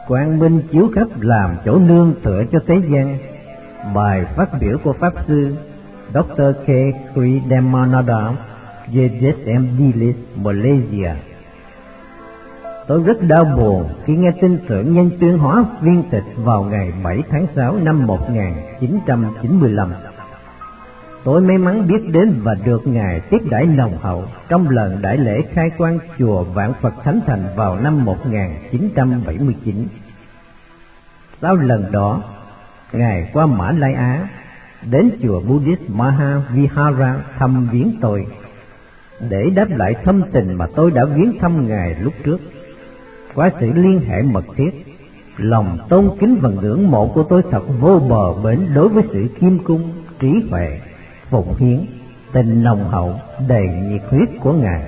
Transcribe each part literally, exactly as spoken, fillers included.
quang minh chiếu khắp làm chỗ nương tựa cho thế gian. Bài phát biểu của Pháp Sư Doctor K. Kridamananda về đê ét em Dilis, Malaysia. Tôi rất đau buồn khi nghe tin thượng nhân tuyên hóa viên tịch vào ngày bảy tháng sáu năm một nghìn chín trăm chín mươi lăm. Tôi may mắn biết đến và được Ngài tiếp đãi nồng hậu trong lần đại lễ khai quang chùa Vạn Phật Thánh Thành vào năm một nghìn chín trăm bảy mươi chín. Sau lần đó, Ngài qua Mã Lai Á, đến chùa Buddhist Mahavihara thăm viếng tôi, để đáp lại thâm tình mà tôi đã viếng thăm Ngài lúc trước. Qua sự liên hệ mật thiết, lòng tôn kính và ngưỡng mộ của tôi thật vô bờ bến đối với sự khiêm cung, trí huệ, phụng hiến, tình nồng hậu, đầy nhiệt huyết của Ngài.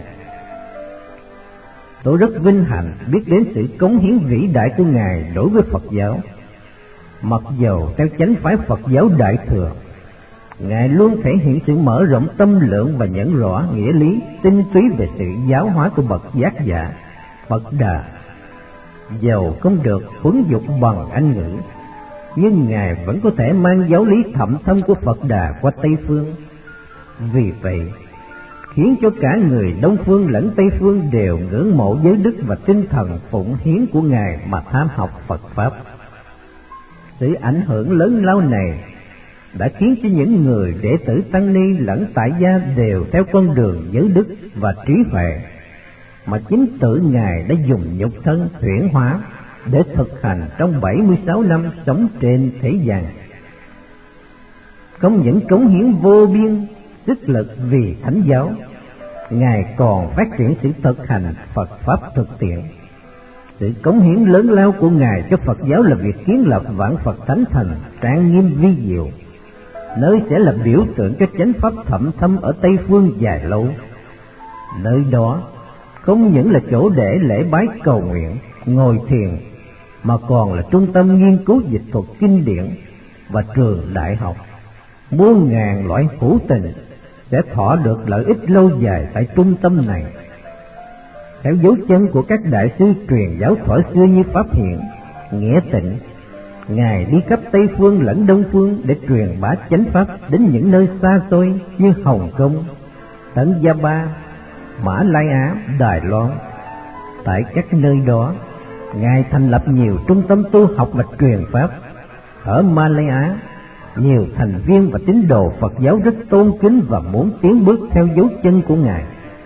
Tôi rất vinh hạnh biết đến sự cống hiến vĩ đại của Ngài đối với Phật giáo. Mặc dầu theo chánh phái Phật giáo Đại Thừa, Ngài luôn thể hiện sự mở rộng tâm lượng và nhận rõ nghĩa lý tinh túy về sự giáo hóa của bậc giác giả Phật Đà. Dầu không được huấn dục bằng Anh ngữ, nhưng Ngài vẫn có thể mang giáo lý thậm thâm của Phật Đà qua Tây Phương. Vì vậy, khiến cho cả người Đông Phương lẫn Tây Phương đều ngưỡng mộ giới đức và tinh thần phụng hiến của Ngài mà tham học Phật Pháp. Sự ảnh hưởng lớn lao này đã khiến cho những người đệ tử tăng ni lẫn tại gia đều theo con đường giới đức và trí huệ mà chính tự Ngài đã dùng nhục thân huyễn hóa để thực hành trong bảy mươi sáu năm sống trên thế gian. Không những cống hiến vô biên sức lực vì thánh giáo, Ngài còn phát triển sự thực hành Phật Pháp thực tiễn. Sự cống hiến lớn lao của Ngài cho Phật giáo là việc kiến lập Vạn Phật Thánh Thành trang nghiêm vi diệu, nơi sẽ là biểu tượng cho chánh pháp thậm thâm ở Tây Phương dài lâu. Nơi đó không những là chỗ để lễ bái cầu nguyện, ngồi thiền, mà còn là trung tâm nghiên cứu dịch thuật kinh điển và trường đại học. Muôn ngàn loại hữu tình sẽ thọ được lợi ích lâu dài tại trung tâm này. Theo dấu chân của các đại sư truyền giáo thuở xưa như Pháp Hiện, Nghĩa Tịnh, Ngài đi khắp Tây Phương lẫn Đông Phương để truyền bá chánh pháp đến những nơi xa xôi như Hồng Kông, Tân Gia Ba, Mã Lai Á, Đài Loan. Tại các nơi đó, Ngài thành lập nhiều trung tâm tu học và truyền pháp. Ở Malaya, nhiều thành viên và tín đồ Phật giáo rất tôn kính và muốn tiến bước theo dấu chân của Ngài.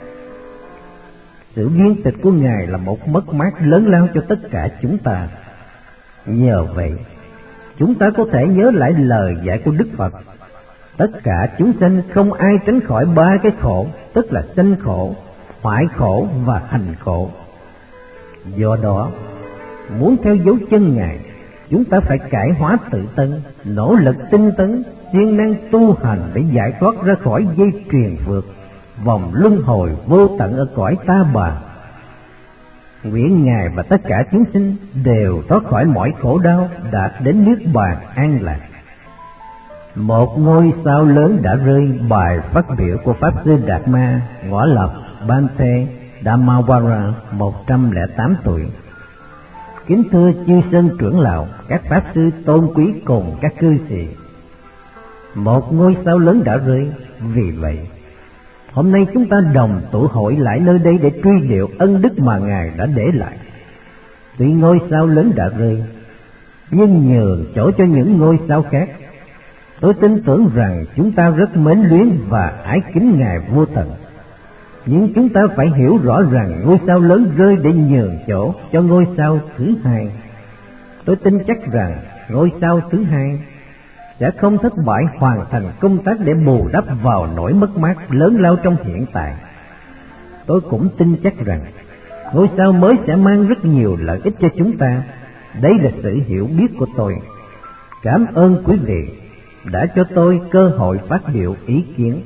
Sự viên tịch của Ngài là một mất mát lớn lao cho tất cả chúng ta. Nhờ vậy, chúng ta có thể nhớ lại lời dạy của Đức Phật: tất cả chúng sanh không ai tránh khỏi ba cái khổ, tức là sanh khổ, hoại khổ và hành khổ. Do đó, muốn theo dấu chân Ngài, chúng ta phải cải hóa tự thân, nỗ lực tinh tấn, siêng năng tu hành để giải thoát ra khỏi dây truyền vượt vòng luân hồi vô tận ở cõi ta bà. Nguyện Ngài và tất cả chúng sinh đều thoát khỏi mọi khổ đau, đạt đến niết bàn an lạc. Một ngôi sao lớn đã rơi. Bài phát biểu của Pháp Sư Đạt Ma, Ngõ Lập, Bante, Dhammawara, một trăm lẻ tám tuổi. Kính thưa chư sơn trưởng lão, các pháp sư tôn quý cùng các cư sĩ, một ngôi sao lớn đã rơi. Vì vậy, hôm nay chúng ta đồng tụ hội lại nơi đây để truy điệu ân đức mà Ngài đã để lại. Tuy ngôi sao lớn đã rơi, nhưng nhường chỗ cho những ngôi sao khác. Tôi tin tưởng rằng chúng ta rất mến luyến và ái kính Ngài vô tận. Nhưng chúng ta phải hiểu rõ rằng ngôi sao lớn rơi để nhường chỗ cho ngôi sao thứ hai. Tôi tin chắc rằng ngôi sao thứ hai sẽ không thất bại hoàn thành công tác để bù đắp vào nỗi mất mát lớn lao trong hiện tại. Tôi cũng tin chắc rằng ngôi sao mới sẽ mang rất nhiều lợi ích cho chúng ta. Đây là sự hiểu biết của tôi. Cảm ơn quý vị đã cho tôi cơ hội phát biểu ý kiến.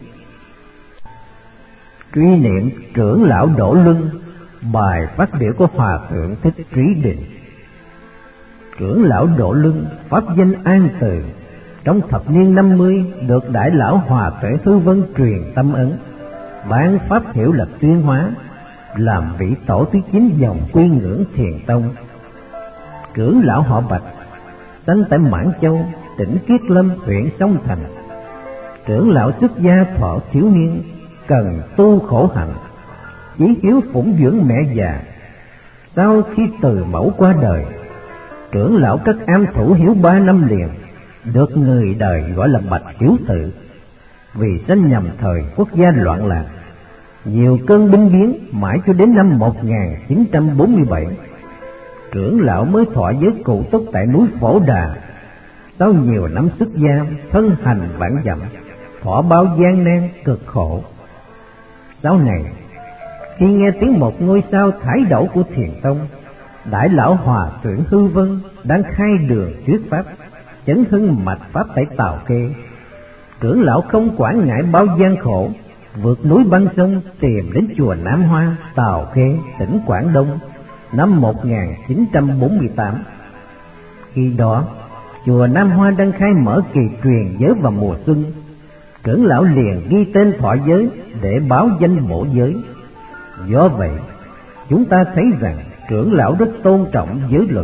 Truy niệm trưởng lão Đỗ Luân. Bài phát biểu của Hòa thượng Thích Trí Định. Trưởng lão Đỗ Luân, pháp danh An Từ, trong thập niên năm mươi được Đại lão Hòa Tuệ Thư Vân truyền tâm ấn, ban pháp hiệu là Tuyên Hóa, làm vị tổ thứ chín dòng Quy Ngưỡng Thiền Tông. Trưởng lão họ Bạch, sinh tại Mãn Châu, tỉnh Kiết Lâm, huyện Sông Thành. Trưởng lão xuất gia thọ thiếu niên, cần tu khổ hạnh, chí hiếu phụng dưỡng mẹ già. Sau khi từ mẫu qua đời, trưởng lão cất am thủ hiếu ba năm liền, được người đời gọi là Bạch Hiếu Tự. Vì sinh nhầm thời quốc gia loạn lạc, nhiều cơn binh biến, mãi cho đến năm một nghìn chín trăm bốn mươi bảy, trưởng lão mới thọ giới cụ túc tại núi Phổ Đà. Sau nhiều năm xuất gia, thân hành vạn dặm, thọ bao gian nan cực khổ. Sau này, khi nghe tiếng một ngôi sao thải đổ của Thiền Tông, Đại lão Hòa thượng Hư Vân đang khai đường thuyết pháp, chấn hưng mạch pháp tại Tào Khê, trưởng lão không quản ngại bao gian khổ, vượt núi băng sông tìm đến chùa Nam Hoa, Tào Khê, tỉnh Quảng Đông, năm một nghìn chín trăm bốn mươi tám. Khi đó, chùa Nam Hoa đang khai mở kỳ truyền giới vào mùa xuân. Trưởng lão liền ghi tên thọ giới để báo danh bổ giới. Do vậy, chúng ta thấy rằng trưởng lão rất tôn trọng giới luật.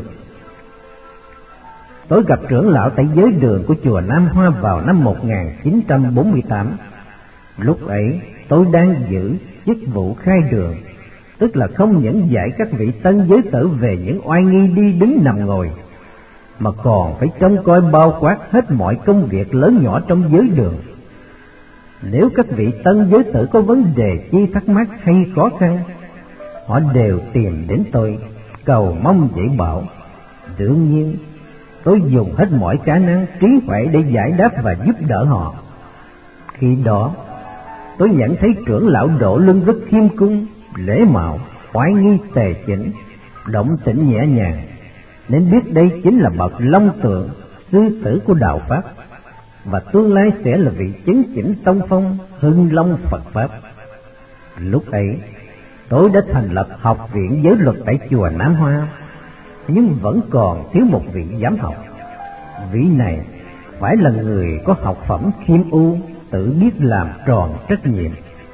Tôi gặp trưởng lão tại giới đường của chùa Nam Hoa vào năm một nghìn chín trăm bốn mươi tám. Lúc ấy, tôi đang giữ chức vụ khai đường, tức là không những dạy các vị tân giới tử về những oai nghi đi đứng nằm ngồi, mà còn phải trông coi bao quát hết mọi công việc lớn nhỏ trong giới đường. Nếu các vị tân giới tử có vấn đề chi thắc mắc hay khó khăn, họ đều tìm đến tôi, cầu mong dạy bảo. Đương nhiên, tôi dùng hết mọi khả năng trí huệ để giải đáp và giúp đỡ họ. Khi đó, tôi nhận thấy trưởng lão Độ Lưng rất khiêm cung, lễ mạo, oai nghi tề chỉnh, động tĩnh nhẹ nhàng, nên biết đây chính là bậc long tượng, sư tử của đạo Pháp, và tương lai sẽ là vị chấn chỉnh tông phong, hưng long Phật Pháp. Lúc ấy, tôi đã thành lập học viện giới luật tại chùa Nam Hoa, nhưng vẫn còn thiếu một vị giám học. Vị này phải là người có học phẩm khiêm ưu, tự biết làm tròn trách nhiệm.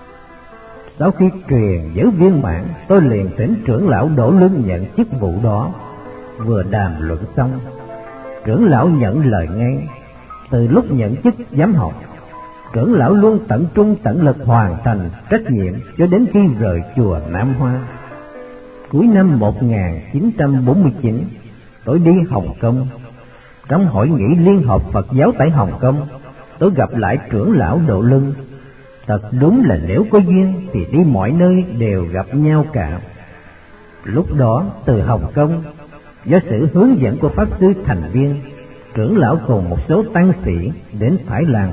Sau khi truyền giới viên mãn, tôi liền thỉnh trưởng lão Đỗ Lương nhận chức vụ đó. Vừa đàm luận xong, trưởng lão nhận lời ngay. Từ lúc nhận chức giám học, trưởng lão luôn tận trung tận lực hoàn thành trách nhiệm cho đến khi rời chùa Nam Hoa. Cuối năm một nghìn chín trăm bốn mươi chín, tôi đi Hồng Kông. Trong hội nghị Liên hợp Phật giáo tại Hồng Kông, tôi gặp lại trưởng lão Độ Lưng. Thật đúng là nếu có duyên thì đi mọi nơi đều gặp nhau cả. Lúc đó từ Hồng Kông, do sự hướng dẫn của Pháp sư Thành Viên, trưởng lão cùng một số tăng sĩ đến Thái Lan.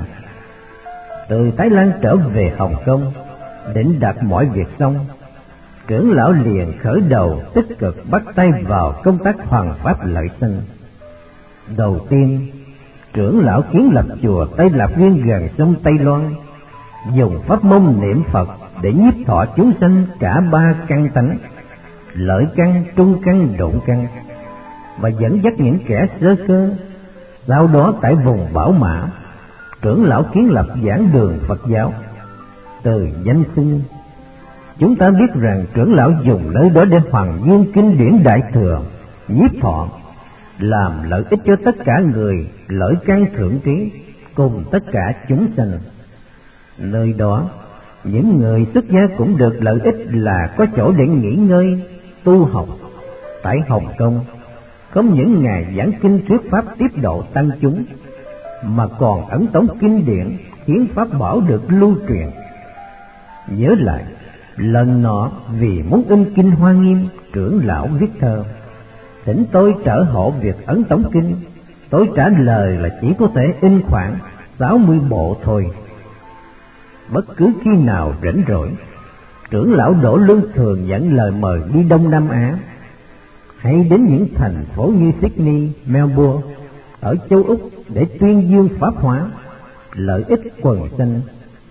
Từ Thái Lan trở về Hồng Kông, định đặt mọi việc xong, trưởng lão liền khởi đầu tích cực bắt tay vào công tác hoàn pháp lợi sinh. Đầu tiên, trưởng lão kiến lập chùa Tây Lạc Viên gần sông Tây Loan, dùng pháp môn niệm Phật để nhiếp thọ chúng sanh cả ba căn tánh: lợi căn, trung căn, độn căn, và dẫn dắt những kẻ sơ cơ. Sau đó tại vùng Bảo Mã, trưởng lão kiến lập giảng đường Phật giáo. Từ danh xưng, chúng ta biết rằng trưởng lão dùng nơi đó để hoàn nguyên kinh điển Đại Thừa, nhiếp thọ, làm lợi ích cho tất cả người lợi căn thượng trí cùng tất cả chúng sanh. Nơi đó, những người xuất gia cũng được lợi ích là có chỗ để nghỉ ngơi, tu học. Tại Hồng Kông, không những ngài giảng kinh thuyết pháp tiếp độ tăng chúng, mà còn ấn tống kinh điển khiến pháp bảo được lưu truyền. Nhớ lại, lần nọ vì muốn in kinh Hoa Nghiêm, trưởng lão viết thơ thỉnh tôi trợ hộ việc ấn tống kinh. Tôi trả lời là chỉ có thể in khoảng sáu mươi bộ thôi. Bất cứ khi nào rảnh rỗi, trưởng lão Đỗ Lương thường nhận lời mời đi Đông Nam Á, hay đến những thành phố như Sydney, Melbourne ở châu Úc để tuyên dương pháp hóa, lợi ích quần sanh.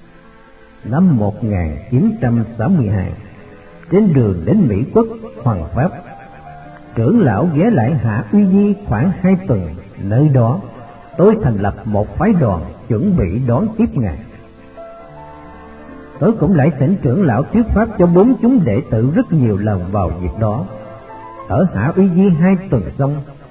Năm một nghìn chín trăm sáu mươi hai, trên đường đến Mỹ Quốc Hoàng Pháp, trưởng lão ghé lại Hạ Uy Di khoảng hai tuần. Nơi đó, tôi thành lập một phái đoàn chuẩn bị đón tiếp ngài. Tôi cũng lại thỉnh trưởng lão thuyết pháp cho bốn chúng đệ tử rất nhiều lần vào dịp đó. Ở Hạ Uy Di hai tuần xong,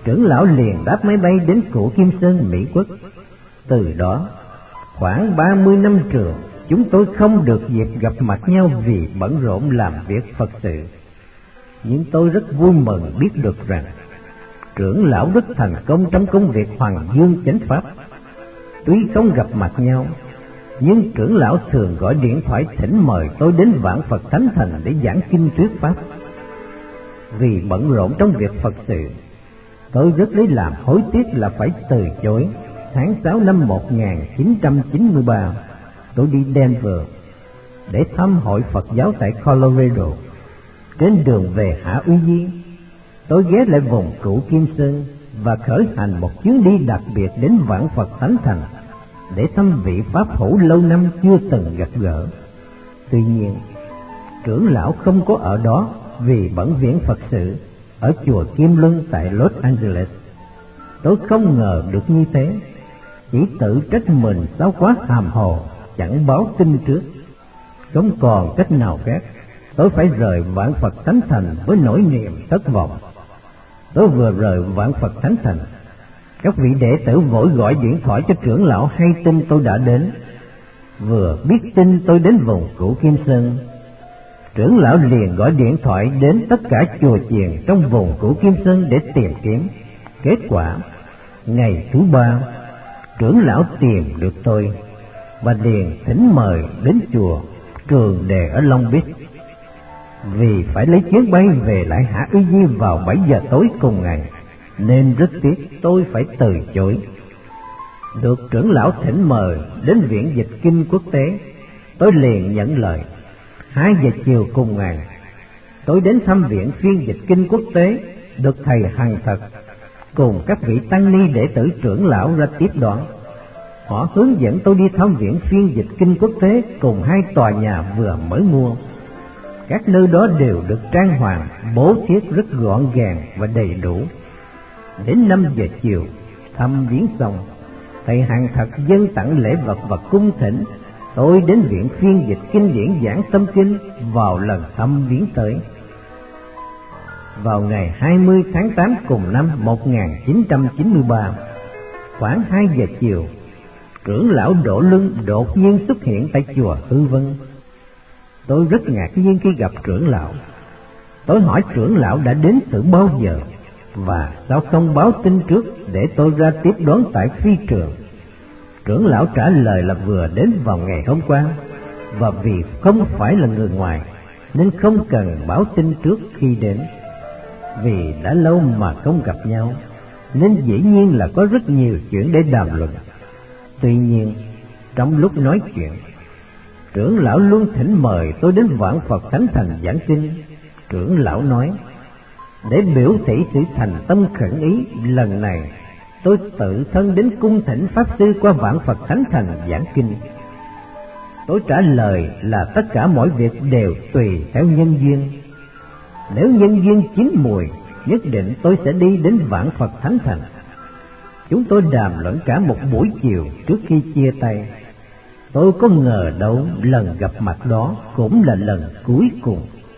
trưởng lão liền đáp máy bay đến Cửu Kim Sơn, Mỹ Quốc. Từ đó, khoảng ba mươi năm trường, chúng tôi không được dịp gặp mặt nhau vì bận rộn làm việc Phật sự. Nhưng tôi rất vui mừng biết được rằng trưởng lão rất thành công trong công việc Hoàng Dương Chánh Pháp. Tuy không gặp mặt nhau, nhưng trưởng lão thường gọi điện thoại thỉnh mời tôi đến Vạn Phật Thánh Thành để giảng kinh thuyết Pháp. Vì bận rộn trong việc Phật sự, tôi rất lấy làm hối tiếc là phải từ chối. Tháng sáu năm một nghìn chín trăm chín mươi ba, tôi đi Denver để thăm hội Phật giáo tại Colorado. Trên đường về Hạ Uy Di, tôi ghé lại vùng Cửu Kim Sơn và khởi hành một chuyến đi đặc biệt đến Vạn Phật Thánh Thành để thăm vị pháp hữu lâu năm chưa từng gặp gỡ. Tuy nhiên, trưởng lão không có ở đó vì bận viếng Phật sự ở chùa Kim Luân tại Los Angeles. Tôi không ngờ được như thế, chỉ tự trách mình sao quá hàm hồ, chẳng báo tin trước. Không còn cách nào khác, tôi phải rời Vạn Phật Thánh Thành với nỗi niềm thất vọng. Tôi vừa rời Vạn Phật Thánh Thành, các vị đệ tử vội gọi điện thoại cho trưởng lão hay tin tôi đã đến. Vừa biết tin tôi đến vùng Cửu Kim Sơn, trưởng lão liền gọi điện thoại đến tất cả chùa chiền trong vùng Cửu Kim Sơn để tìm kiếm. Kết quả, ngày thứ ba, trưởng lão tìm được tôi và liền thỉnh mời đến chùa Trường Đề ở Long Beach. Vì phải lấy chuyến bay về lại Hạ Uy Di vào bảy giờ tối cùng ngày, nên rất tiếc tôi phải từ chối. Được trưởng lão thỉnh mời đến Viện Dịch Kinh Quốc tế, tôi liền nhận lời. Hai giờ chiều cùng ngày, tôi đến thăm Viện Phiên Dịch Kinh Quốc tế, được thầy Hằng Thật cùng các vị tăng ni đệ tử trưởng lão ra tiếp đón. Họ hướng dẫn tôi đi thăm Viện Phiên Dịch Kinh Quốc tế cùng hai tòa nhà vừa mới mua. Các nơi đó đều được trang hoàng, bố thiết rất gọn gàng và đầy đủ. Đến năm giờ chiều, thăm viếng xong, thầy Hằng Thật dâng tặng lễ vật và cung thỉnh tôi đến Viện Phiên Dịch Kinh điển giảng tâm kinh vào lần thăm viếng tới. Vào ngày hai mươi tháng tám cùng năm một nghìn chín trăm chín mươi ba, khoảng hai giờ chiều, trưởng lão Đỗ Luân đột nhiên xuất hiện tại chùa Hư Vân. Tôi rất ngạc nhiên khi gặp trưởng lão. Tôi hỏi trưởng lão đã đến từ bao giờ và sao không báo tin trước để tôi ra tiếp đón tại phi trường. Trưởng lão trả lời là vừa đến vào ngày hôm qua, và vì không phải là người ngoài nên không cần báo tin trước khi đến. Vì đã lâu mà không gặp nhau nên dĩ nhiên là có rất nhiều chuyện để đàm luận. Tuy nhiên, trong lúc nói chuyện, trưởng lão luôn thỉnh mời tôi đến Vạn Phật Thánh Thành giảng kinh. Trưởng lão nói, để biểu thị sự thành tâm khẩn ý, lần này tôi tự thân đến cung thỉnh Pháp Sư qua Vạn Phật Thánh Thành giảng kinh. Tôi trả lời là tất cả mọi việc đều tùy theo nhân duyên. Nếu nhân duyên chín mùi, nhất định tôi sẽ đi đến Vạn Phật Thánh Thành. Chúng tôi đàm luận cả một buổi chiều trước khi chia tay. Tôi có ngờ đâu lần gặp mặt đó cũng là lần cuối cùng.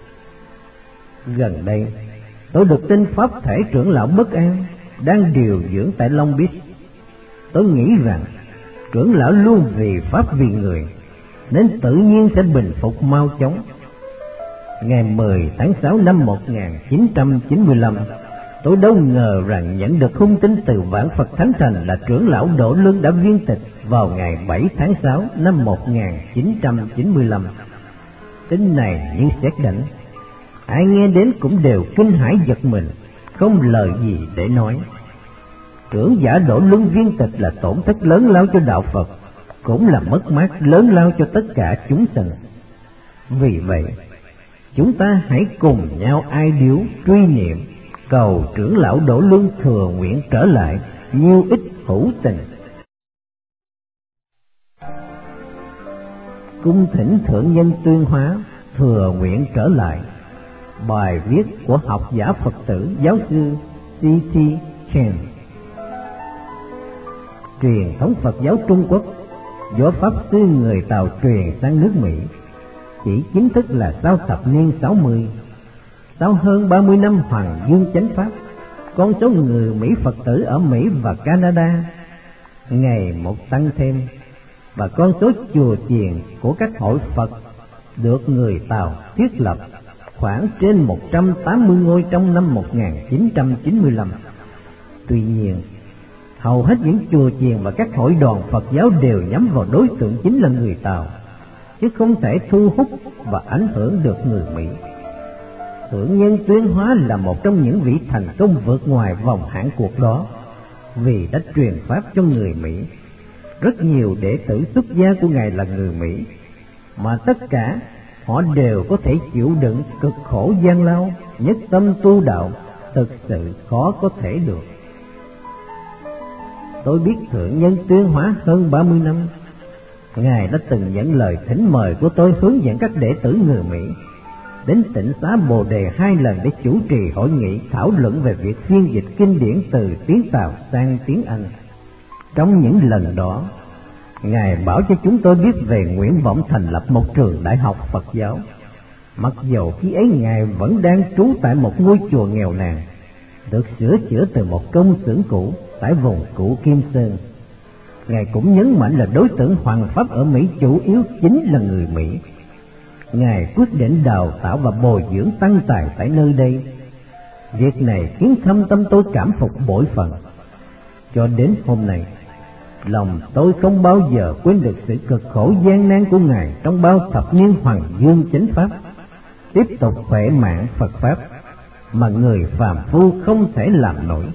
Gần đây, tôi được tin pháp thể trưởng lão Bất An đang điều dưỡng tại Long Beach. Tôi nghĩ rằng trưởng lão luôn vì pháp vì người, nên tự nhiên sẽ bình phục mau chóng. Ngày mười tháng sáu năm một nghìn chín trăm chín mươi lăm, tôi đâu ngờ rằng nhận được thông tin từ Vạn Phật Thánh Thành là trưởng lão Đỗ Luân đã viên tịch vào ngày bảy tháng sáu năm một nghìn chín trăm chín mươi lăm. Tin này như sét đánh, ai nghe đến cũng đều kinh hãi giật mình, không lời gì để nói. Trưởng giả Đỗ Luân viên tịch là tổn thất lớn lao cho đạo Phật, cũng là mất mát lớn lao cho tất cả chúng sanh. Vì vậy, chúng ta hãy cùng nhau ai điếu truy niệm, cầu trưởng lão Đỗ Luân thừa nguyện trở lại, nhiêu ích hữu tình. Cung thỉnh thượng nhân Tuyên Hóa thừa nguyện trở lại. Bài viết của học giả Phật tử giáo sư xê tê Chen. Truyền thống Phật giáo Trung Quốc do Pháp Sư người Tàu truyền sang nước Mỹ chỉ chính thức là sau thập niên sáu mươi, sau hơn ba mươi năm Hoàng Dương Chánh Pháp, con số người Mỹ Phật tử ở Mỹ và Canada ngày một tăng thêm, và con số chùa chiền của các hội Phật được người Tàu thiết lập khoảng trên một trăm tám mươi ngôi trong năm một nghìn chín trăm chín mươi lăm. Tuy nhiên, hầu hết những chùa chiền và các hội đoàn Phật giáo đều nhắm vào đối tượng chính là người Tàu, chứ không thể thu hút và ảnh hưởng được người Mỹ. Thượng nhân Tuyên Hóa là một trong những vị thành công vượt ngoài vòng hạn cuộc đó, vì đã truyền pháp cho người Mỹ. Rất nhiều đệ tử xuất gia của Ngài là người Mỹ, mà tất cả họ đều có thể chịu đựng cực khổ gian lao, nhất tâm tu đạo, thực sự khó có thể được. Tôi biết Thượng nhân Tuyên Hóa hơn ba mươi năm. Ngài đã từng nhận lời thỉnh mời của tôi hướng dẫn các đệ tử người Mỹ đến Tịnh Xá Bồ Đề hai lần để chủ trì hội nghị thảo luận về việc phiên dịch kinh điển từ tiếng Tàu sang tiếng Anh. Trong những lần đó, Ngài bảo cho chúng tôi biết về nguyện vọng thành lập một trường đại học Phật giáo, mặc dầu khi ấy Ngài vẫn đang trú tại một ngôi chùa nghèo nàn, được sửa chữa từ một công xưởng cũ tại vùng cũ Kim Sơn. Ngài cũng nhấn mạnh là đối tượng hoằng pháp ở Mỹ chủ yếu chính là người Mỹ. Ngài quyết định đào tạo và bồi dưỡng tăng tài tại nơi đây. Việc này khiến thâm tâm tôi cảm phục bội phần. Cho đến hôm nay, lòng tôi không bao giờ quên được sự cực khổ gian nan của Ngài trong bao thập niên Hoàng Dương chánh pháp, tiếp tục khỏe mạng Phật pháp mà người phàm phu không thể làm nổi.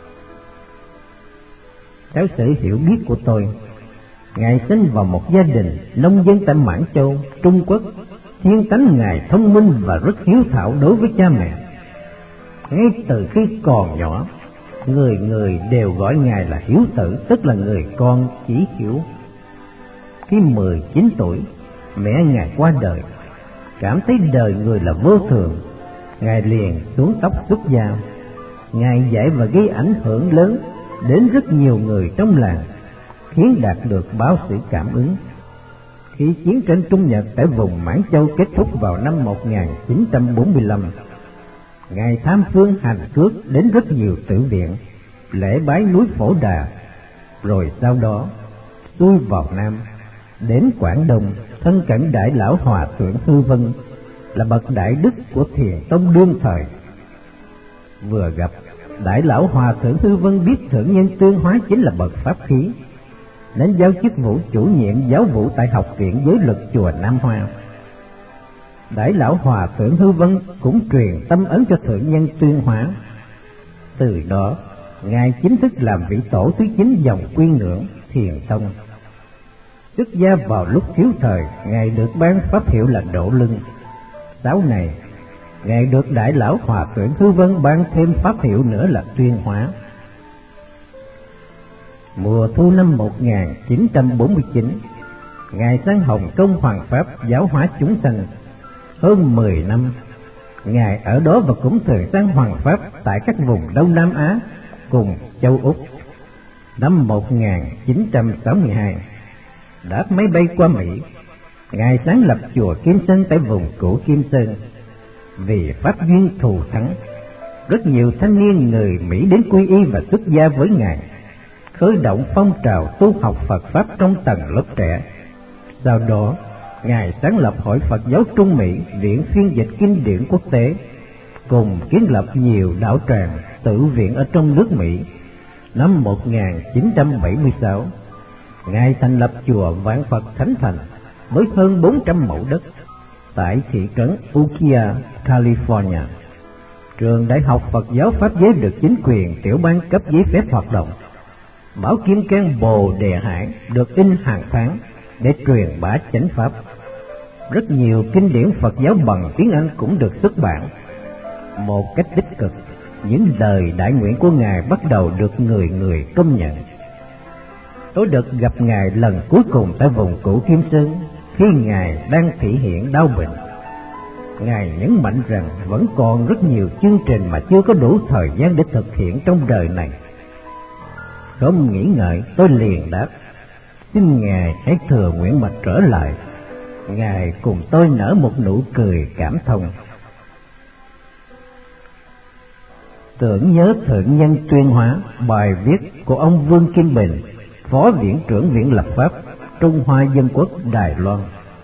Theo sự hiểu biết của tôi, Ngài sinh vào một gia đình nông dân tại Mãn Châu, Trung Quốc. Thiên tánh Ngài thông minh và rất hiếu thảo đối với cha mẹ. Ngay từ khi còn nhỏ, người người đều gọi Ngài là hiếu tử, tức là người con chỉ hiếu. Khi mười chín tuổi, mẹ Ngài qua đời. Cảm thấy đời người là vô thường, Ngài liền xuống tóc xuất gia. Ngài dạy và gây ảnh hưởng lớn đến rất nhiều người trong làng, khiến đạt được báo sự cảm ứng. Khi chiến tranh Trung Nhật tại vùng Mãn Châu kết thúc vào năm một nghìn chín trăm bốn mươi lăm, Ngài tham phương hành cước đến rất nhiều tử viện, lễ bái núi Phổ Đà, rồi sau đó xuôi vào Nam, đến Quảng Đông, thân cận Đại Lão Hòa Thượng Hư Vân, là bậc đại đức của Thiền Tông đương thời. Vừa gặp, Đại Lão Hòa Thượng Hư Vân biết Thượng nhân Tuyên Hóa chính là bậc pháp khí, nên giao chức vụ chủ nhiệm giáo vụ tại Học viện Giới Luật chùa Nam Hoa. Đại Lão Hòa Thượng Hư Vân cũng truyền tâm ấn cho Thượng nhân Tuyên Hóa. Từ đó, Ngài chính thức làm vị tổ thứ chín dòng Quy Ngưỡng Thiền Tông. Xuất gia vào lúc thiếu thời, Ngài được ban pháp hiệu là Độ Lưng. Sau này, Ngài được Đại Lão Hòa Thượng Hư Vân ban thêm pháp hiệu nữa là Tuyên Hóa. Mùa thu năm một nghìn chín trăm bốn mươi chín, Ngài sang Hồng Kông Hoàng Pháp giáo hóa chúng sanh. Hơn mười năm, Ngài ở đó và cũng thường sang Hoàng Pháp tại các vùng Đông Nam Á cùng châu Úc. Năm một nghìn chín trăm sáu mươi hai, đã máy bay qua Mỹ, Ngài sáng lập chùa Kim Sơn tại vùng cũ Kim Sơn. Vì pháp duyên thù thắng, rất nhiều thanh niên người Mỹ đến quy y và xuất gia với Ngài, khởi động phong trào tu học Phật Pháp trong tầng lớp trẻ. Sau đó, Ngài sáng lập Hội Phật giáo Trung Mỹ, Viện phiên dịch kinh điển quốc tế, cùng kiến lập nhiều đạo tràng, tự viện ở trong nước Mỹ. Năm một nghìn chín trăm bảy mươi sáu, Ngài thành lập chùa Vạn Phật Thánh Thành với hơn bốn trăm mẫu đất tại thị trấn Ukiah, California. Trường Đại học Phật giáo Pháp giới được chính quyền tiểu bang cấp giấy phép hoạt động. Báo Kim Cang Bồ Đề Hải được in hàng tháng để truyền bá chánh pháp. Rất nhiều kinh điển Phật giáo bằng tiếng Anh cũng được xuất bản. Một cách tích cực, những lời đại nguyện của Ngài bắt đầu được người người công nhận. Tôi được gặp Ngài lần cuối cùng tại vùng cũ Kim Sơn khi Ngài đang thị hiện đau bệnh. Ngài nhấn mạnh rằng vẫn còn rất nhiều chương trình mà chưa có đủ thời gian để thực hiện trong đời này. Không nghĩ ngợi, tôi liền đáp: xin Ngài hãy thừa nguyện mà trở lại. Ngài cùng tôi nở một nụ cười cảm thông. Tưởng nhớ Thượng Nhân Tuyên Hóa, bài viết của ông Vương Kim Bình, Phó Viện trưởng Viện Lập pháp Trung Hoa Dân Quốc Đài Loan.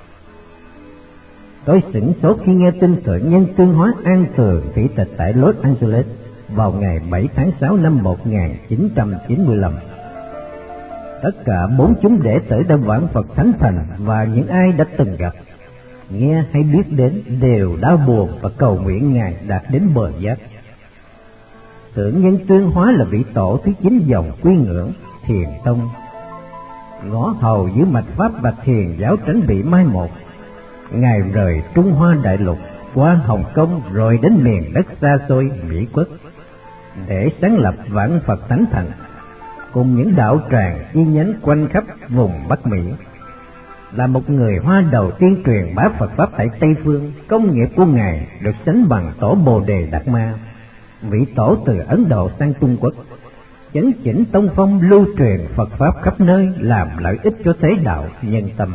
Tôi sửng sốt khi nghe tin Thượng Nhân Tuyên Hóa an tường thị tịch tại Los Angeles vào ngày bảy tháng sáu năm một nghìn chín trăm chín mươi lăm. Tất cả bốn chúng đệ tử đã vãng Phật Thánh Thành và những ai đã từng gặp, nghe hay biết đến đều đau buồn và cầu nguyện Ngài đạt đến bờ giác. Thượng Nhân Tuyên Hóa là vị tổ thứ chín dòng Quy Ngưỡng Thiền Tông. Ngõ hầu giữa mạch Pháp và Thiền giáo tránh bị mai một. Ngài rời Trung Hoa Đại Lục qua Hồng Kông rồi đến miền đất xa xôi Mỹ Quốc để sáng lập vãng Phật Thánh Thành cùng những đạo tràng chi nhánh quanh khắp vùng Bắc Mỹ. Là một người Hoa đầu tiên truyền bá Phật Pháp tại Tây Phương, công nghiệp của Ngài được sánh bằng tổ Bồ Đề Đạt Ma, vị tổ từ Ấn Độ sang Trung Quốc, chấn chỉnh tông phong lưu truyền Phật Pháp khắp nơi, làm lợi ích cho thế đạo nhân tâm.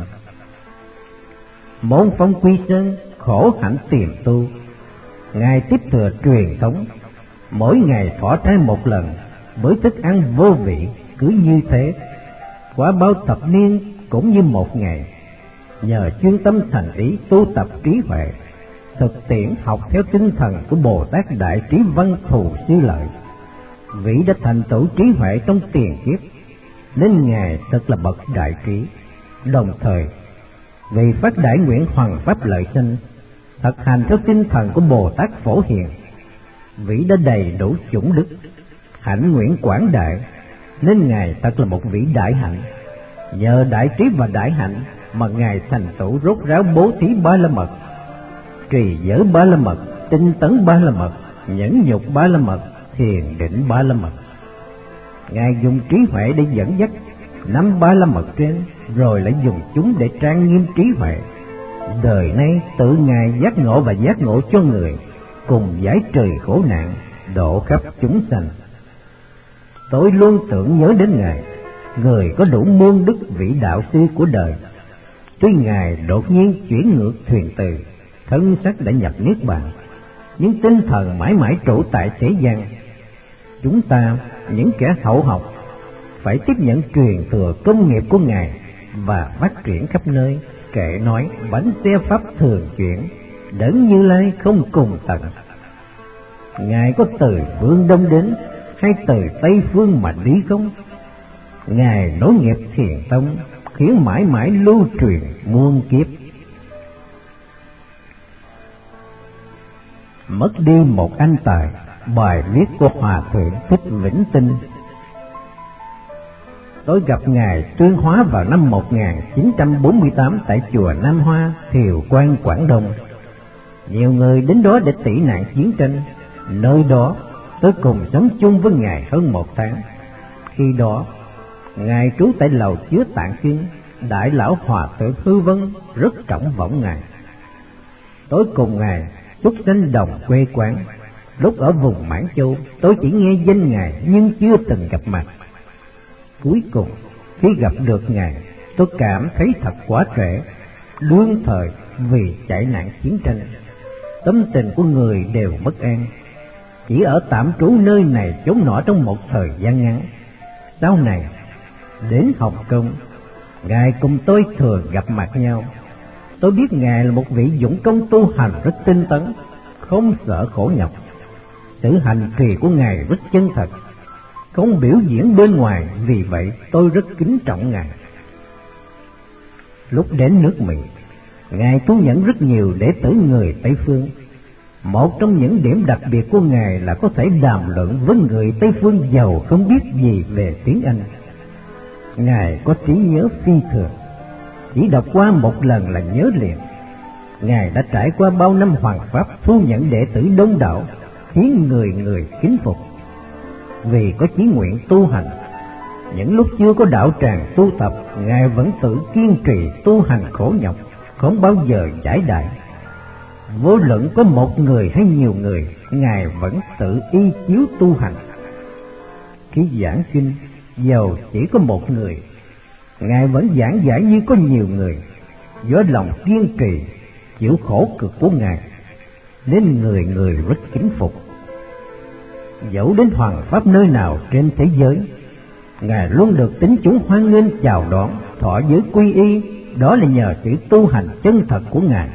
Môn Phong Quy Sơn khổ hạnh tìm tu, Ngài tiếp thừa truyền thống, mỗi ngày thỏa trái một lần với thức ăn vô vị, cứ như thế qua bao thập niên cũng như một ngày. Nhờ chuyên tâm thành ý tu tập trí huệ, thực tiễn học theo tinh thần của Bồ Tát Đại Trí Văn Thù Sư Lợi, vị đã thành tựu trí huệ trong tiền kiếp, nên Ngài thật là bậc đại trí. Đồng thời vì phát đại nguyện hoằng pháp lợi sinh, thực hành theo tinh thần của Bồ Tát Phổ Hiền, vị đã đầy đủ chủng đức, hạnh nguyện quảng đại, nên Ngài thật là một vị đại hạnh. Nhờ đại trí và đại hạnh mà Ngài thành tựu rốt ráo bố thí ba la mật, trì giới ba la mật, tinh tấn ba la mật, nhẫn nhục ba la mật, thiền định ba la mật. Ngài dùng trí huệ để dẫn dắt năm ba la mật trên, rồi lại dùng chúng để trang nghiêm trí huệ. Đời nay tự Ngài giác ngộ và giác ngộ cho người, cùng giải trừ khổ nạn, độ khắp chúng sanh. Tôi luôn tưởng nhớ đến Ngài, người có đủ muôn đức vị đạo sư của đời. Tuy Ngài đột nhiên chuyển ngược thuyền từ, thân sắc đã nhập niết bàn, nhưng tinh thần mãi mãi trụ tại thế gian. Chúng ta, những kẻ hậu học, phải tiếp nhận truyền thừa công nghiệp của Ngài và phát triển khắp nơi, kệ nói bánh xe pháp thường chuyển, đấng Như Lai không cùng tận. Ngài có từ phương Đông đến hay từ Tây phương mà đi không? Ngài nối nghiệp Thiền Tông, khiến mãi mãi lưu truyền muôn kiếp. Mất đi một anh tài, bài viết của Hòa Thượng Thích Vĩnh Tinh. Tôi gặp Ngài Tuyên Hóa vào năm một nghìn chín trăm bốn mươi tám tại chùa Nam Hoa, Thiều Quan, Quảng Đông. Nhiều người đến đó để tị nạn chiến tranh. Nơi đó tôi cùng sống chung với Ngài hơn một tháng. Khi đó Ngài trú tại lầu chứa tạng kinh, Đại lão Hòa Thượng Hư Vân rất trọng vọng Ngài. Tôi cùng Ngài xuất sinh đồng quê quán. Lúc ở vùng Mãn Châu, tôi chỉ nghe danh Ngài nhưng chưa từng gặp mặt. Cuối cùng khi gặp được Ngài, tôi cảm thấy thật quá trễ, đương thời vì chạy nạn chiến tranh. Tâm tình của người đều bất an, chỉ ở tạm trú nơi này chốn nọ trong một thời gian ngắn. Sau này đến Hồng Kông, Ngài cùng tôi thường gặp mặt nhau. Tôi biết Ngài là một vị dũng công tu hành rất tinh tấn, không sợ khổ nhọc. Sự hành trì của Ngài rất chân thật, không biểu diễn bên ngoài, vì vậy tôi rất kính trọng Ngài. Lúc đến nước Mỹ, Ngài thu nhận rất nhiều đệ tử người Tây Phương. Một trong những điểm đặc biệt của Ngài là có thể đàm luận với người Tây Phương giàu không biết gì về tiếng Anh. Ngài có trí nhớ phi thường, chỉ đọc qua một lần là nhớ liền. Ngài đã trải qua bao năm hoằng pháp thu nhận đệ tử đông đảo, khiến người người kính phục. Vì có chí nguyện tu hành, những lúc chưa có đạo tràng tu tập, Ngài vẫn tự kiên trì tu hành khổ nhọc, không bao giờ giải đại. Vô luận có một người hay nhiều người, Ngài vẫn tự y chiếu tu hành. Khi giảng kinh, dầu chỉ có một người, Ngài vẫn giảng giải như có nhiều người. Do lòng kiên trì, chịu khổ cực của Ngài, nên người người rất kính phục. Dẫu đến hoàng pháp nơi nào trên thế giới, Ngài luôn được tín chúng hoan nghênh chào đón, thọ giới quy y. Đó là nhờ sự tu hành chân thật của Ngài.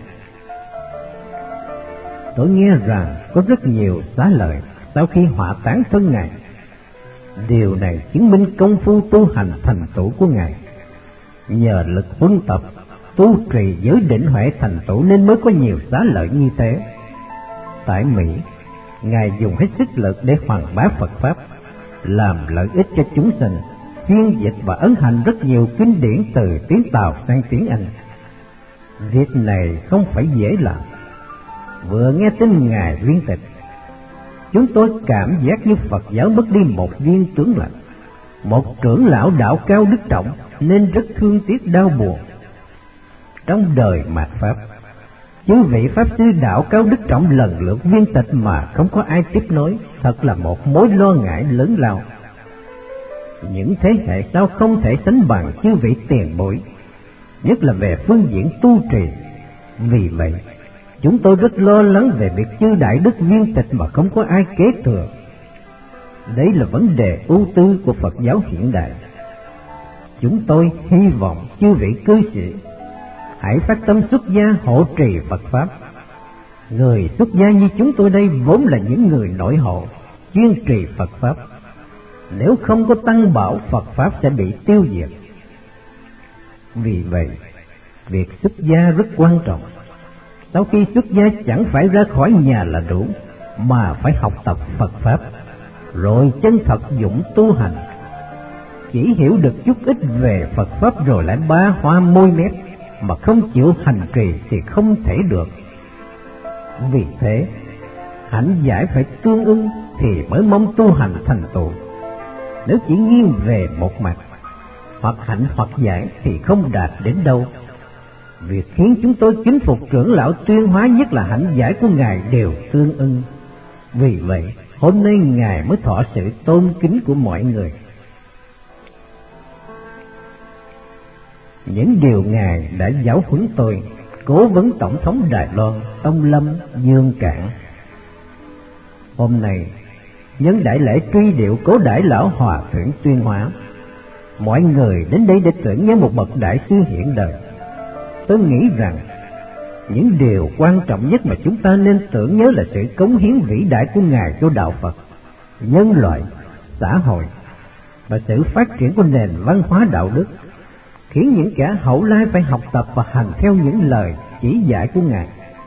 Tôi nghe rằng có rất nhiều xá lợi sau khi hỏa táng thân Ngài. Điều này chứng minh công phu tu hành thành tựu của Ngài. Nhờ lực huân tập, tu trì giới định huệ thành tựu nên mới có nhiều xá lợi như thế. Tại Mỹ, Ngài dùng hết sức lực để hoằng bá Phật Pháp, làm lợi ích cho chúng sinh, phiên dịch và ấn hành rất nhiều kinh điển từ tiếng Tàu sang tiếng Anh. Việc này không phải dễ làm. Vừa nghe tin Ngài viên tịch, chúng tôi cảm giác như Phật giáo mất đi một viên tướng lãnh, một trưởng lão đạo cao đức trọng, nên rất thương tiếc đau buồn. Trong đời mạt Pháp, chư vị Pháp sư đạo cao đức trọng lần lượt viên tịch mà không có ai tiếp nối, thật là một mối lo ngại lớn lao. Những thế hệ sau không thể sánh bằng chư vị tiền bối, nhất là về phương diện tu trì. Vì vậy, chúng tôi rất lo lắng về việc chư đại đức viên tịch mà không có ai kế thừa. Đấy là vấn đề ưu tư của Phật giáo hiện đại. Chúng tôi hy vọng chư vị cư sĩ hãy phát tâm xuất gia hộ trì Phật Pháp. Người xuất gia như chúng tôi đây vốn là những người nội hộ, chuyên trì Phật Pháp. Nếu không có tăng bảo, Phật Pháp sẽ bị tiêu diệt. Vì vậy, việc xuất gia rất quan trọng. Sau khi xuất gia chẳng phải ra khỏi nhà là đủ, mà phải học tập Phật Pháp, rồi chân thật dụng tu hành. Chỉ hiểu được chút ít về Phật Pháp rồi lại ba hoa môi mép, mà không chịu hành trì thì không thể được. Vì thế, hạnh giải phải tương ưng thì mới mong tu hành thành tựu. Nếu chỉ nghiêng về một mặt, hoặc hạnh hoặc giải thì không đạt đến đâu. Việc khiến chúng tôi kính phục trưởng lão Tuyên Hóa nhất là hạnh giải của Ngài đều tương ưng. Vì vậy, hôm nay Ngài mới thọ sự tôn kính của mọi người. Những điều Ngài đã giáo huấn tôi, cố vấn Tổng thống Đài Loan Tông Lâm Dương Cảng. Hôm nay, nhân đại lễ truy điệu cố đại lão Hòa Thượng Tuyên Hóa, mọi người đến đây để tưởng nhớ một bậc đại sư hiện đời. Tôi nghĩ rằng những điều quan trọng nhất mà chúng ta nên tưởng nhớ là sự cống hiến vĩ đại của Ngài cho đạo Phật, nhân loại, xã hội và sự phát triển của nền văn hóa đạo đức, khiến những kẻ hậu lai phải học tập và hành theo những lời chỉ dạy của Ngài.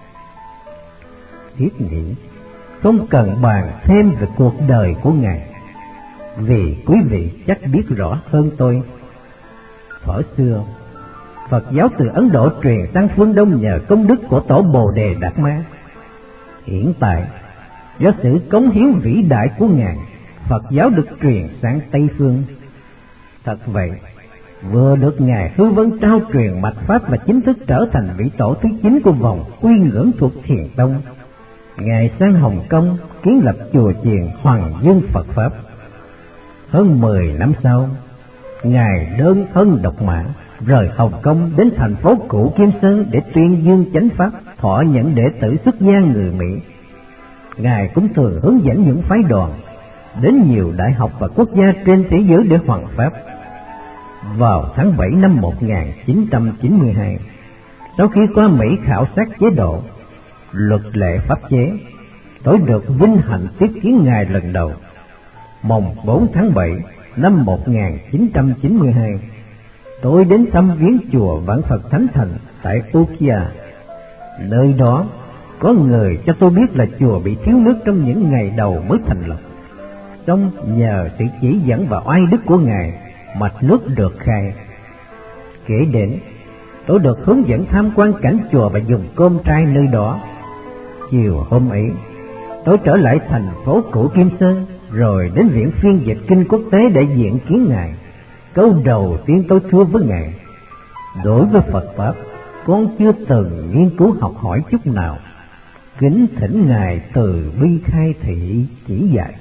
Thiết nghĩ không cần bàn thêm về cuộc đời của Ngài, vì quý vị chắc biết rõ hơn tôi. Thuở xưa, Phật giáo từ Ấn Độ truyền sang phương Đông nhờ công đức của tổ Bồ Đề Đạt Ma. Hiện tại, do sự cống hiến vĩ đại của Ngài, Phật giáo được truyền sang Tây phương. Thật vậy, vừa được Ngài Hư Vân trao truyền mạch Pháp và chính thức trở thành vị tổ thứ chín của vòng quy ngưỡng thuộc Thiền Tông, Ngài sang Hồng Kông kiến lập chùa chiền Hoàng Dương Phật Pháp. Hơn mười năm sau, Ngài đơn thân độc mã rời Hồng Kông đến thành phố cũ Kim Sơn để tuyên dương chánh pháp, thọ nhận đệ tử xuất gia người Mỹ. Ngài cũng thường hướng dẫn những phái đoàn đến nhiều đại học và quốc gia trên thế giới để hoằng pháp. Vào tháng bảy năm một nghìn chín trăm chín mươi hai, sau khi qua Mỹ khảo sát chế độ, luật lệ pháp chế, tôi được vinh hạnh tiếp kiến Ngài lần đầu. Mùng bốn tháng bảy năm một nghìn chín trăm chín mươi hai, tôi đến thăm viếng chùa Vạn Phật Thánh Thành tại Ukiah. Nơi đó có người cho tôi biết là chùa bị thiếu nước trong những ngày đầu mới thành lập. Trong nhờ sự chỉ dẫn và oai đức của Ngài, mạch nước được khai. Kể đến, tôi được hướng dẫn tham quan cảnh chùa và dùng cơm trai nơi đó. Chiều hôm ấy, tôi trở lại thành phố cũ Kim Sơn, rồi đến viện phiên dịch kinh quốc tế để diện kiến Ngài. Câu đầu tiên tôi thưa với Ngài: đối với Phật Pháp, con chưa từng nghiên cứu học hỏi chút nào, kính thỉnh Ngài từ bi khai thị chỉ dạy.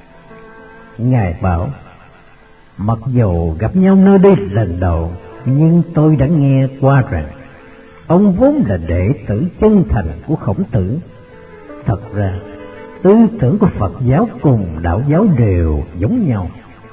Ngài bảo: mặc dù gặp nhau nơi đây lần đầu, nhưng tôi đã nghe qua rằng ông vốn là đệ tử chân thành của Khổng Tử. Thật ra, tư tưởng của Phật giáo cùng đạo giáo đều giống nhau.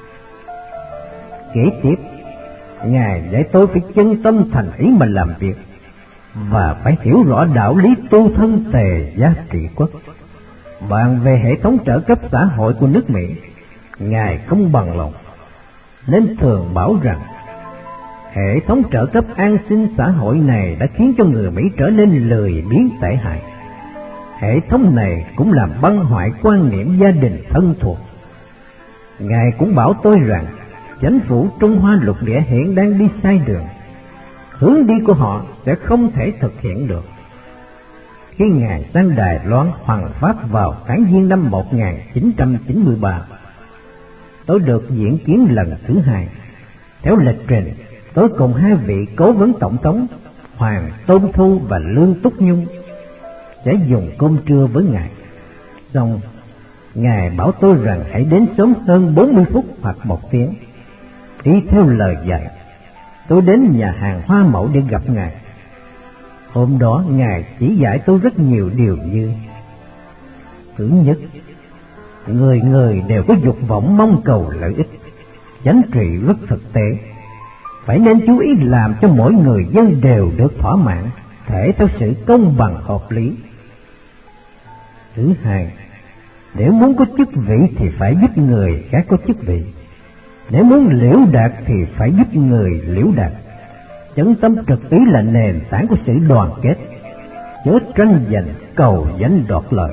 Kế tiếp, Ngài dạy tôi phải chân tâm thành ý mà làm việc, và phải hiểu rõ đạo lý tu thân tề giá trị quốc. Bàn về hệ thống trợ cấp xã hội của nước Mỹ, Ngài không bằng lòng, nên thường bảo rằng hệ thống trợ cấp an sinh xã hội này đã khiến cho người Mỹ trở nên lười biếng tệ hại. Hệ thống này cũng làm băng hoại quan niệm gia đình thân thuộc. Ngài cũng bảo tôi rằng chính phủ Trung Hoa lục địa hiện đang đi sai đường, hướng đi của họ sẽ không thể thực hiện được. Khi Ngài sang Đài Loan Hoàng Pháp vào tháng Giêng năm một nghìn chín trăm chín mươi ba, tôi được diễn kiến lần thứ hai. Theo lịch trình, tôi cùng hai vị cố vấn tổng thống Hoàng Tôn Thu và Lương Túc Nhung sẽ dùng cơm trưa với Ngài. Xong, Ngài bảo tôi rằng hãy đến sớm hơn bốn mươi phút hoặc một tiếng. Y theo lời dạy, tôi đến nhà hàng Hoa Mậu để gặp Ngài. Hôm đó Ngài chỉ dạy tôi rất nhiều điều như: thứ nhất, người người đều có dục vọng mong cầu lợi ích, chính trị rất thực tế, phải nên chú ý làm cho mỗi người dân đều được thỏa mãn, thể theo sự công bằng hợp lý. Thứ hai, nếu muốn có chức vị thì phải giúp người khác có chức vị, nếu muốn liễu đạt thì phải giúp người liễu đạt. Chân tâm trực ý là nền tảng của sự đoàn kết, chớ tranh giành cầu danh đoạt lợi.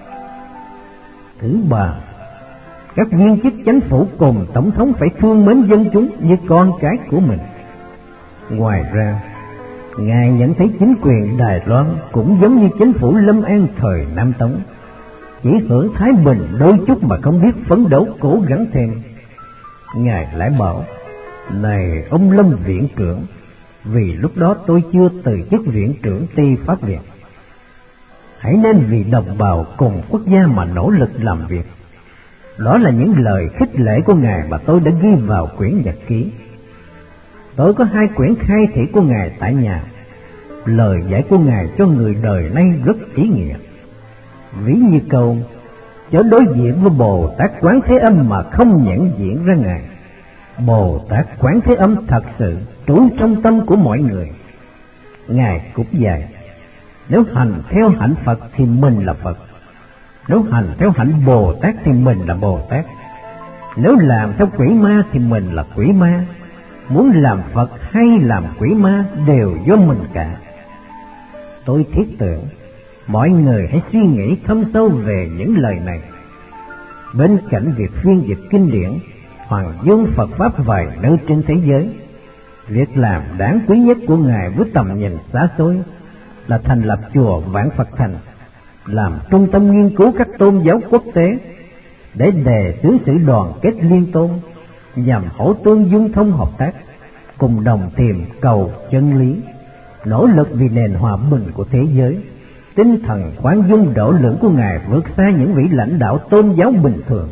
Thứ ba, các viên chức chính phủ cùng tổng thống phải thương mến dân chúng như con cái của mình. Ngoài ra, Ngài nhận thấy chính quyền Đài Loan cũng giống như chính phủ Lâm An thời Nam Tống, chỉ hưởng thái bình đôi chút mà không biết phấn đấu cố gắng thêm. Ngài lại bảo: này ông Lâm viện trưởng, vì lúc đó tôi chưa từ chức viện trưởng ty pháp viện, hãy nên vì đồng bào cùng quốc gia mà nỗ lực làm việc. Đó là những lời khích lệ của Ngài mà tôi đã ghi vào quyển nhật ký. Tôi có hai quyển khai thị của Ngài tại nhà. Lời dạy của Ngài cho người đời nay rất ý nghĩa. Ví như câu: chớ đối diện với Bồ Tát Quán Thế Âm mà không nhận diện ra Ngài. Bồ Tát Quán Thế Âm thật sự trú trong tâm của mọi người. Ngài cũng dạy: nếu hành theo hạnh Phật thì mình là Phật, nếu hành theo hạnh Bồ Tát thì mình là Bồ Tát, nếu làm theo quỷ ma thì mình là quỷ ma. Muốn làm Phật hay làm quỷ ma đều do mình cả. Tôi thiết tưởng mọi người hãy suy nghĩ thâm sâu về những lời này. Bên cạnh việc phiên dịch kinh điển, Hoàng dương Phật Pháp vài nơi trên thế giới, việc làm đáng quý nhất của Ngài với tầm nhìn xa xôi là thành lập chùa Vạn Phật Thành, làm trung tâm nghiên cứu các tôn giáo quốc tế, để đề xướng sự đoàn kết liên tôn, nhằm hỗ tương dung thông hợp tác, cùng đồng tìm cầu chân lý, nỗ lực vì nền hòa bình của thế giới. Tinh thần khoan dung độ lượng của Ngài vượt xa những vị lãnh đạo tôn giáo bình thường.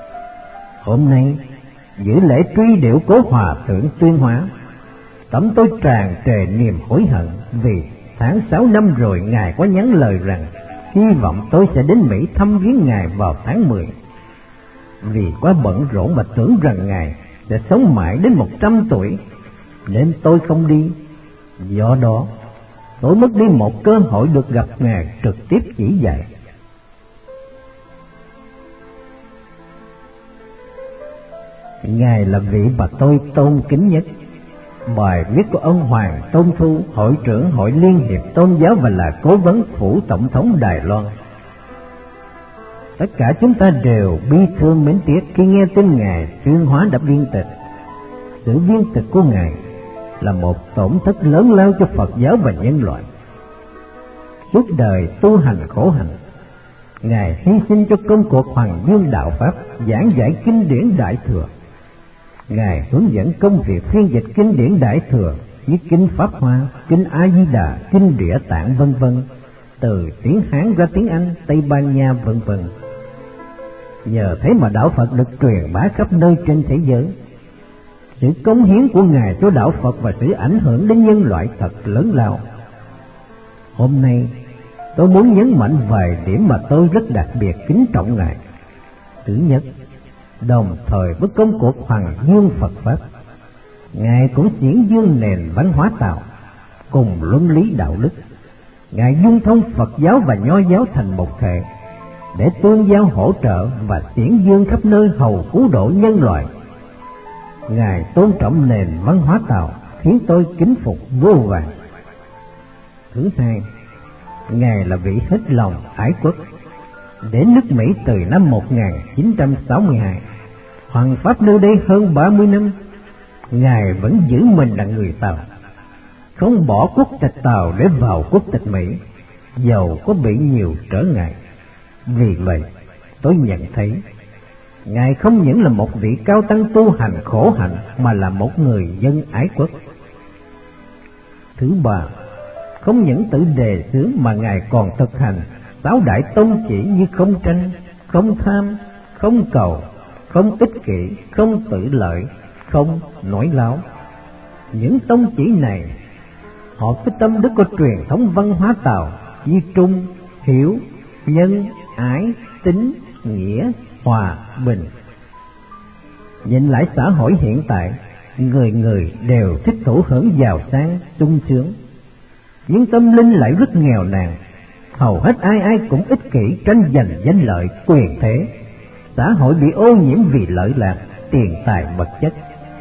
Hôm nay giữ lễ truy điệu cố Hòa thượng Tuyên Hóa, tấm tôi tràn trề niềm hối hận vì tháng sáu năm rồi Ngài có nhắn lời rằng hy vọng tôi sẽ đến Mỹ thăm viếng Ngài vào tháng mười. Vì quá bận rộn mà tưởng rằng Ngài sẽ sống mãi đến một trăm tuổi, nên tôi không đi. Do đó, tôi mất đi một cơ hội được gặp Ngài trực tiếp chỉ dạy. Ngài là vị mà tôi tôn kính nhất. Bài viết của ông Hoàng Tôn Thu, hội trưởng Hội Liên hiệp Tôn giáo và là cố vấn phủ tổng thống Đài Loan. Tất cả chúng ta đều bi thương mến tiếc khi nghe tin Ngài Tuyên Hóa đã viên tịch. Sự viên tịch của Ngài là một tổn thất lớn lao cho Phật giáo và nhân loại. Suốt đời tu hành khổ hạnh, Ngài hy sinh cho công cuộc Hoàng dương đạo Pháp, giảng dạy kinh điển Đại Thừa. Ngài hướng dẫn công việc phiên dịch kinh điển Đại Thừa như kinh Pháp Hoa, kinh A Di Đà, kinh Địa Tạng vân vân, từ tiếng Hán ra tiếng Anh, Tây Ban Nha vân vân. Nhờ thế mà đạo Phật được truyền bá khắp nơi trên thế giới. Sự cống hiến của Ngài cho đạo Phật và sự ảnh hưởng đến nhân loại thật lớn lao. Hôm nay tôi muốn nhấn mạnh vài điểm mà tôi rất đặc biệt kính trọng Ngài. Thứ nhất, đồng thời với công cuộc hoàng dương Phật Pháp, Ngài cũng diễn dương nền văn hóa Tàu cùng luân lý đạo đức. Ngài dung thông Phật giáo và Nho giáo thành một thể, để tương giao hỗ trợ và diễn dương khắp nơi hầu cứu độ nhân loại. Ngài tôn trọng nền văn hóa Tàu khiến tôi kính phục vô vàn. Thứ hai, Ngài là vị hết lòng ái quốc. Đến nước Mỹ từ năm một nghìn chín trăm sáu mươi hai, hoàng pháp nơi đây hơn ba mươi năm, Ngài vẫn giữ mình là người Tàu, không bỏ quốc tịch Tàu để vào quốc tịch Mỹ, dầu có bị nhiều trở ngại. Vì vậy, tôi nhận thấy Ngài không những là một vị cao tăng tu hành khổ hạnh, mà là một người dân ái quốc. Thứ ba, không những tự đề xướng mà Ngài còn thực hành sáu đại tông chỉ như không tranh, không tham, không cầu, không ích kỷ, không tự lợi, không nói láo. Những tông chỉ này họ cái tâm đức của truyền thống văn hóa Tàu như trung, hiểu, nhân, ái, tính, nghĩa, hòa, bình. Nhìn lại xã hội hiện tại, người người đều thích thụ hưởng giàu sang, sung sướng, nhưng tâm linh lại rất nghèo nàn. Hầu hết ai ai cũng ích kỷ, tranh giành danh lợi, quyền thế. Xã hội bị ô nhiễm vì lợi lạc, tiền tài vật chất.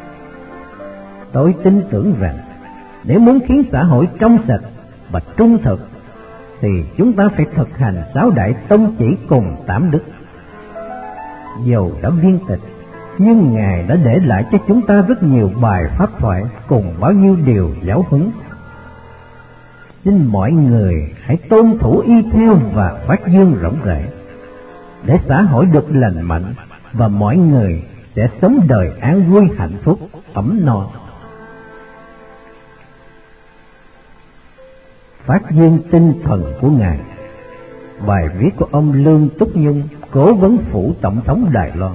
Tôi tin tưởng rằng nếu muốn khiến xã hội trong sạch và trung thực, thì chúng ta phải thực hành sáu đại tông chỉ cùng tám đức. Dầu đã viên tịch, nhưng Ngài đã để lại cho chúng ta rất nhiều bài pháp thoại cùng bao nhiêu điều giáo huấn. Xin mọi người hãy tuân thủ y theo và phát dương rộng rãi, để xã hội được lành mạnh và mọi người sẽ sống đời an vui hạnh phúc, ấm no. Phát dương tinh thần của Ngài. Bài viết của ông Lương Túc Nhung, cố vấn phủ tổng thống Đài Loan.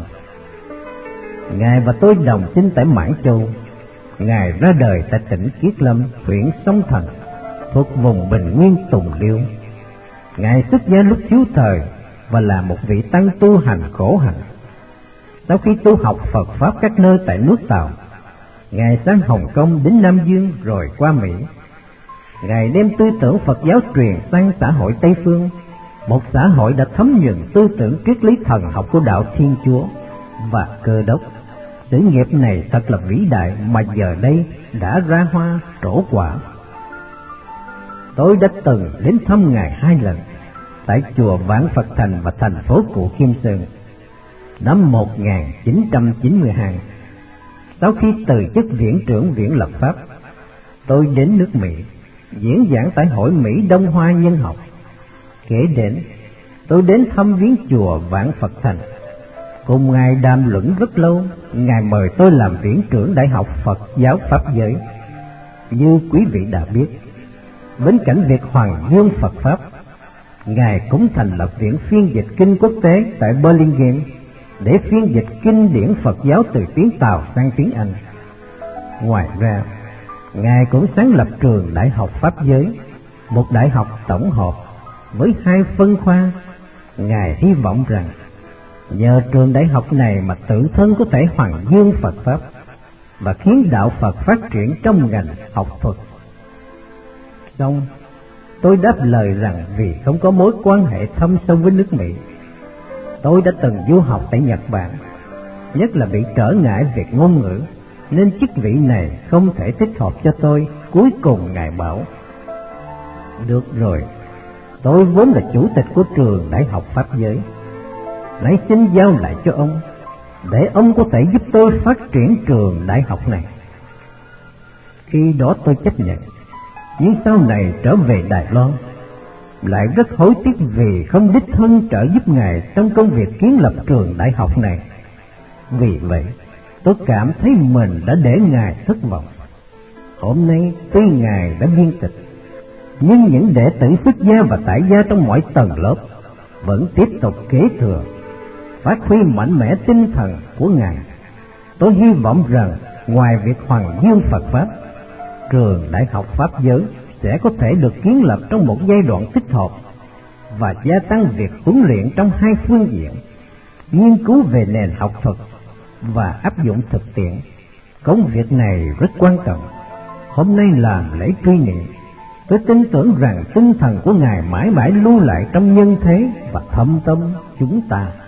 Ngài và tôi đồng sinh tại Mãn Châu. Ngài ra đời tại tỉnh Kiết Lâm, huyện Sông Thần, thuộc vùng Bình Nguyên Tùng Liêu. Ngài xuất gia lúc thiếu thời và là một vị tăng tu hành khổ hạnh. Sau khi tu học Phật Pháp các nơi tại nước Tàu, Ngài sang Hồng Kông đến Nam Dương rồi qua Mỹ. Ngài đem tư tưởng Phật giáo truyền sang xã hội Tây Phương, một xã hội đã thấm nhuần tư tưởng triết lý thần học của đạo Thiên Chúa và Cơ Đốc. Sự nghiệp này thật là vĩ đại mà giờ đây đã ra hoa trổ quả. Tôi đã từng đến thăm Ngài hai lần tại chùa Vạn Phật Thành và thành phố Cũ Kim Sơn. Năm một nghìn chín trăm chín mươi hai, sau khi từ chức viện trưởng Viện Lập Pháp, tôi đến nước Mỹ diễn giảng tại Hội Mỹ Đông Hoa Nhân học. Kể đến, tôi đến thăm viếng chùa Vạn Phật Thành, cùng Ngài đàm luận rất lâu. Ngài mời tôi làm viện trưởng Đại học Phật giáo Pháp giới. Như quý vị đã biết, bên cạnh việc hoàng dương Phật Pháp, Ngài cũng thành lập viện phiên dịch kinh quốc tế tại Burlingame để phiên dịch kinh điển Phật giáo từ tiếng Tàu sang tiếng Anh. Ngoài ra, Ngài cũng sáng lập trường Đại học Pháp giới, một đại học tổng hợp với hai phân khoa. Ngài hy vọng rằng nhờ trường đại học này mà tự thân có thể hoàng dương Phật Pháp và khiến đạo Phật phát triển trong ngành học thuật. Xong, tôi đáp lời rằng vì không có mối quan hệ thâm sâu với nước Mỹ. Tôi đã từng du học tại Nhật Bản, nhất là bị trở ngại về ngôn ngữ, nên chức vị này không thể thích hợp cho tôi. Cuối cùng Ngài bảo, được rồi, tôi vốn là chủ tịch của trường Đại học Pháp giới, lại xin giao lại cho ông, để ông có thể giúp tôi phát triển trường đại học này. Khi đó tôi chấp nhận, nhưng sau này trở về Đài Loan, lại rất hối tiếc vì không đích thân trợ giúp Ngài trong công việc kiến lập trường đại học này. Vì vậy, tôi cảm thấy mình đã để Ngài thất vọng. Hôm nay tuy Ngài đã viên tịch, nhưng những đệ tử xuất gia và tại gia trong mọi tầng lớp vẫn tiếp tục kế thừa, phát huy mạnh mẽ tinh thần của Ngài. Tôi hy vọng rằng ngoài việc hoàng dương Phật Pháp, trường Đại học Pháp giới sẽ có thể được kiến lập trong một giai đoạn thích hợp và gia tăng việc huấn luyện trong hai phương diện, nghiên cứu về nền học thuật và áp dụng thực tiễn. Công việc này rất quan trọng. Hôm nay làm lễ truy niệm, tôi tin tưởng rằng tinh thần của Ngài mãi mãi lưu lại trong nhân thế và thâm tâm chúng ta.